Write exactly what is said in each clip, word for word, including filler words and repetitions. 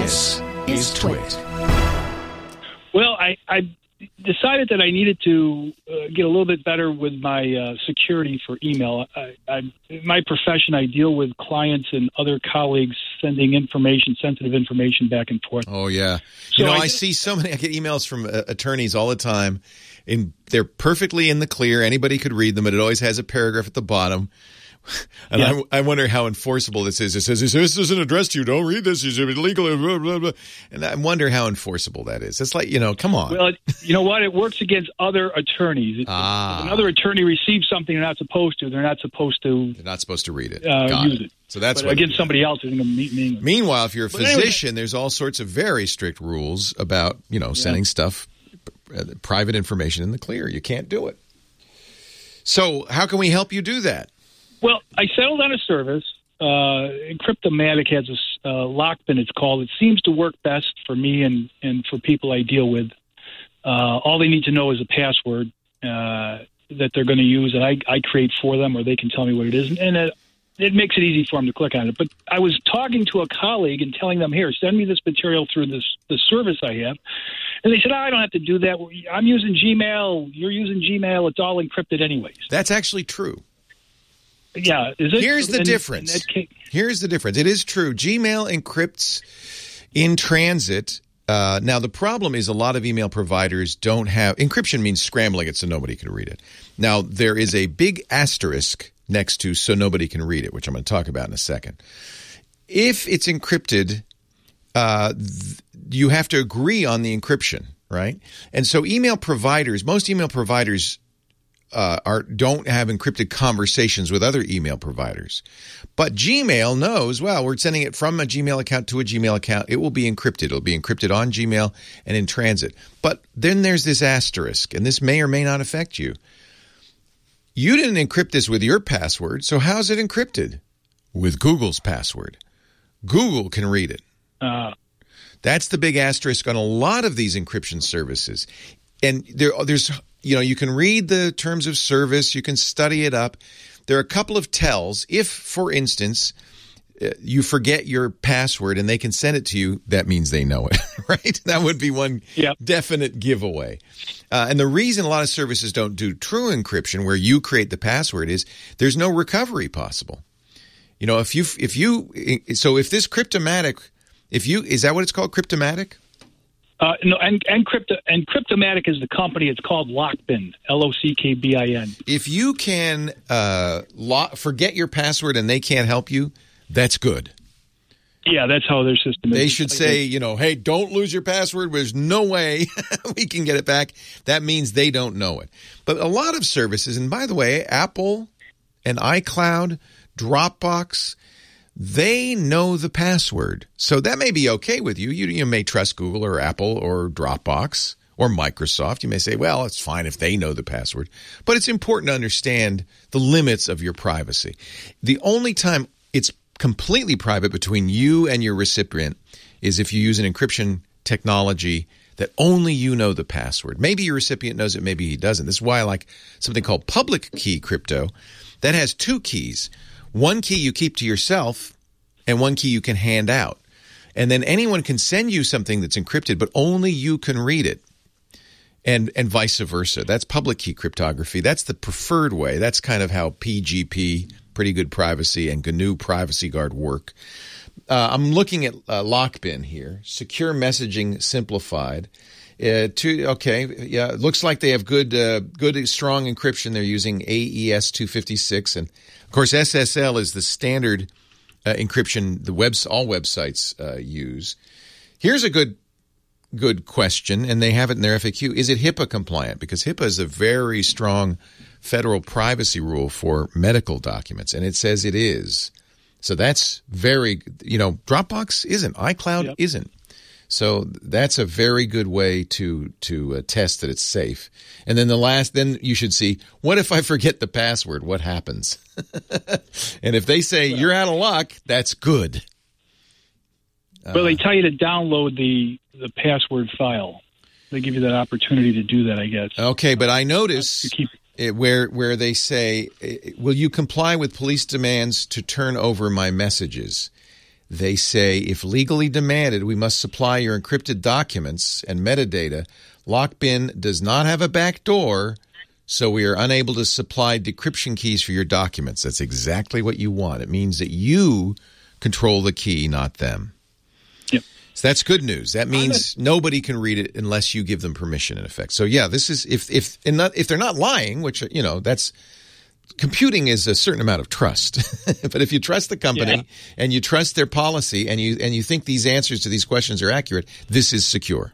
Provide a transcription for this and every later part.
This is Twit. Well, I, I decided that I needed to uh, get a little bit better with my uh, security for email. I, I, in my profession, I deal with clients and other colleagues sending information, sensitive information back and forth. Oh, yeah. So you know, I, I see so many, I get emails from uh, attorneys all the time, and they're perfectly in the clear. Anybody could read them, but it always has a paragraph at the bottom. And yeah. I, I wonder how enforceable this is. It says, this isn't addressed to you. Don't read this. It's illegal. Blah, blah, blah. And I wonder how enforceable that is. It's like, you know, come on. Well, it, you know what? It works against other attorneys. It, ah. If another attorney receives something they're not supposed to, they're not supposed to. They're not supposed to read it. Uh, Got use it. it. So that's but what against somebody else isn't going to meet me. Meanwhile, if you're a but physician, anyway, there's all sorts of very strict rules about, you know, sending yeah. stuff, uh, private information in the clear. You can't do it. So how can we help you do that? Well, I settled on a service. Uh, Encryptomatic has a uh, Lockbin, it's called. It seems to work best for me and, and for people I deal with. Uh, all they need to know is a password uh, that they're going to use, and I, I create for them, or they can tell me what it is. And it, it makes it easy for them to click on it. But I was talking to a colleague and telling them, here, send me this material through this the service I have. And they said, oh, I don't have to do that. I'm using Gmail. You're using Gmail. It's all encrypted anyways. That's actually true. Yeah. Is it? Here's the and, difference. and case, Here's the difference. It is true. Gmail encrypts in transit. Uh, now, the problem is a lot of email providers don't have – encryption means scrambling it so nobody can read it. Now, there is a big asterisk next to so nobody can read it, which I'm going to talk about in a second. If it's encrypted, uh, th- you have to agree on the encryption, right? And so email providers – most email providers – Uh, are don't have encrypted conversations with other email providers. But Gmail knows, well, we're sending it from a Gmail account to a Gmail account. It will be encrypted. It'll be encrypted on Gmail and in transit. But then there's this asterisk, and this may or may not affect you. You didn't encrypt this with your password, so how's it encrypted? With Google's password. Google can read it. Uh, That's the big asterisk on a lot of these encryption services. And there, there's... You know, you can read the terms of service. You can study it up. There are a couple of tells. If, for instance, you forget your password and they can send it to you, that means they know it, right? That would be one yep. definite giveaway. Uh, and the reason a lot of services don't do true encryption, where you create the password, is there's no recovery possible. You know, if you if you so if this Cryptomatic, if you is that what it's called, Cryptomatic? Uh, no, and, and, crypto, and Cryptomatic is the company. It's called Lockbin, L O C K B I N. If you can uh, lo- forget your password and they can't help you, that's good. Yeah, that's how their system is. They should say, you know, hey, don't lose your password. There's no way we can get it back. That means they don't know it. But a lot of services, and by the way, Apple and iCloud, Dropbox, they know the password. So that may be okay with you. You you may trust Google or Apple or Dropbox or Microsoft. You may say, well, it's fine if they know the password. But it's important to understand the limits of your privacy. The only time it's completely private between you and your recipient is if you use an encryption technology that only you know the password. Maybe your recipient knows it, maybe he doesn't. This is why I like something called public key crypto that has two keys. One key you keep to yourself, and one key you can hand out. And then anyone can send you something that's encrypted, but only you can read it, and and vice versa. That's public key cryptography. That's the preferred way. That's kind of how P G P, Pretty Good Privacy, and G N U Privacy Guard work. Uh, I'm looking at uh, Lockbin here, Secure Messaging Simplified. Uh, to, okay, yeah, it looks like they have good, uh, good, strong encryption. They're using A E S two fifty-six, and of course, S S L is the standard uh, encryption the webs all websites uh, use. Here's a good, good question, and they have it in their F A Q: is it HIPAA compliant? Because HIPAA is a very strong federal privacy rule for medical documents, and it says it is. So that's very, you know, Dropbox isn't, iCloud yep. isn't. So that's a very good way to to uh, test that it's safe. And then the last, then you should see, what if I forget the password? What happens? And if they say well, you're out of luck, that's good. Well, uh, they tell you to download the the password file. They give you that opportunity to do that, I guess. Okay, but I notice keep, it, where where they say, will you comply with police demands to turn over my messages? They say, if legally demanded, we must supply your encrypted documents and metadata. Lockbin does not have a back door, so we are unable to supply decryption keys for your documents. That's exactly what you want. It means that you control the key, not them. Yep. So that's good news. That means nobody can read it unless you give them permission, in effect. So yeah, this is if if and not, if they're not lying, which you know that's. Computing is a certain amount of trust, but if you trust the company yeah. and you trust their policy and you and you think these answers to these questions are accurate, this is secure.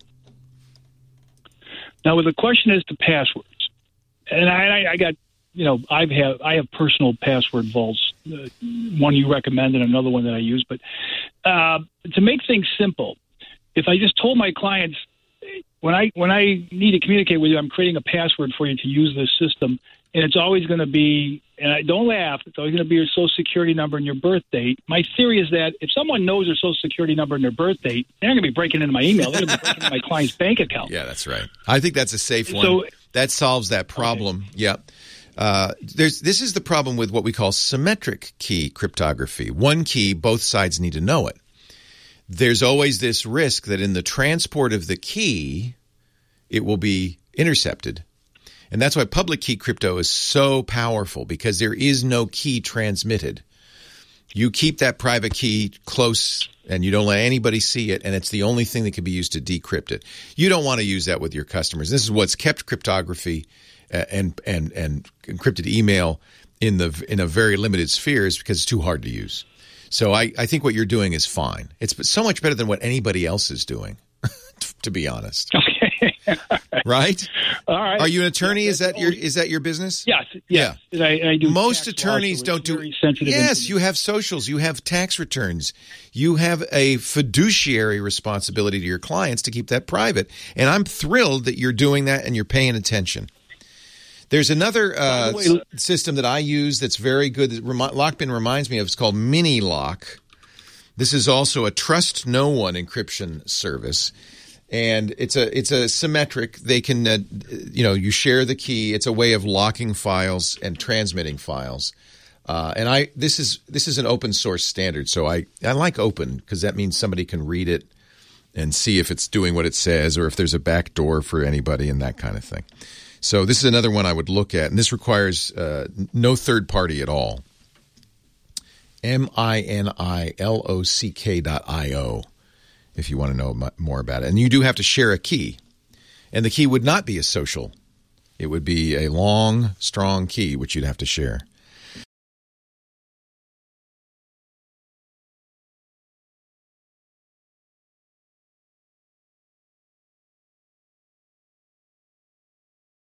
Now, with the question as to passwords, and I, I got, you know, I've have I have personal password vaults, uh, one you recommend and another one that I use. But uh, to make things simple, if I just told my clients when I when I need to communicate with you, I'm creating a password for you to use this system. And it's always going to be, and I don't laugh, it's always going to be your social security number and your birth date. My theory is that if someone knows their social security number and their birth date, they're going to be breaking into my email. They're going to be breaking into my client's bank account. Yeah, that's right. I think that's a safe one. So, that solves that problem. Okay. Yeah. Uh, there's This is the problem with what we call symmetric key cryptography. One key, both sides need to know it. There's always this risk that in the transport of the key, it will be intercepted. And that's why public key crypto is so powerful, because there is no key transmitted. You keep that private key close and you don't let anybody see it, and it's the only thing that can be used to decrypt it. You don't want to use that with your customers. This is what's kept cryptography and and and encrypted email in the in a very limited spheres, because it's too hard to use. So I, I think what you're doing is fine. It's so much better than what anybody else is doing, to be honest. Okay. Right? All right. Are you an attorney? Is that your is that your business? Yes. yes. Yeah. I, I do. Most attorneys don't do. Yes, you have socials. You have tax returns. You have a fiduciary responsibility to your clients to keep that private. And I'm thrilled that you're doing that and you're paying attention. There's another uh, way, system that I use that's very good that remi- Lockbin reminds me of. It's called Minilock. This is also a trust no one encryption service. And it's a it's a symmetric. They can, uh, you know, you share the key. It's a way of locking files and transmitting files. Uh, and I this is this is an open source standard. So I, I like open because that means somebody can read it and see if it's doing what it says or if there's a back door for anybody and that kind of thing. So this is another one I would look at. And this requires uh, no third party at all. M I N I L O C K dot I O. If you want to know more about it. And you do have to share a key. And the key would not be a social. It would be a long, strong key, which you'd have to share.